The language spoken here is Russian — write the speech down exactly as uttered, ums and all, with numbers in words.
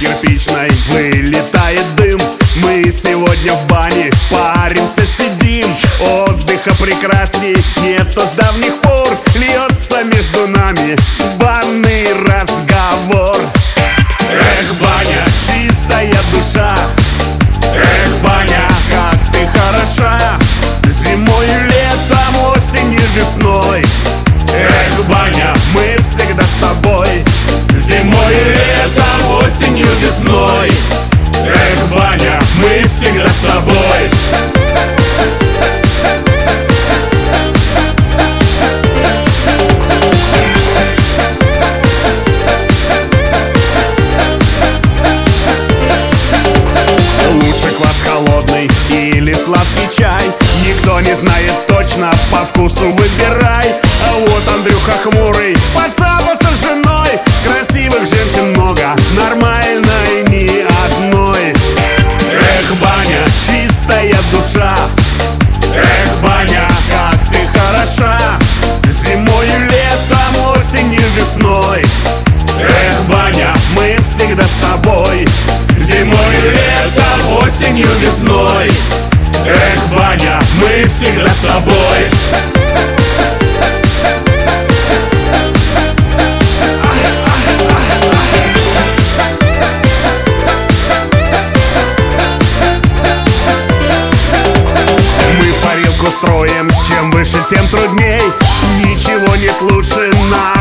кирпичной вылетает дым. Мы сегодня в бане паримся, сидим. Отдыха прекрасней нету с давних пор. Льется между нами банный разговор. Эх, баня, чистая душа. Эх, баня, как ты хороша. Зимой, летом, осенью, весной. Эх, баня, мы всегда с тобой. Зимой, летом, осенью, весной. Эх, баня, мы всегда с тобой. Лучше квас холодный или сладкий чай, никто не знает точно, по вкусу выбирай. А вот Андрюха хмурый поцапался с женой. Красивых женщин много, нормальной ни одной. Эх, баня, чистая душа. Эх, баня, как ты хороша. Зимой, летом, осенью, весной. Эх, баня, мы всегда с тобой. Зимой, летом, осенью, весной. Эх, баня, мы всегда с тобой. Мы парилку строим, чем выше, тем трудней. Ничего нет лучше нас.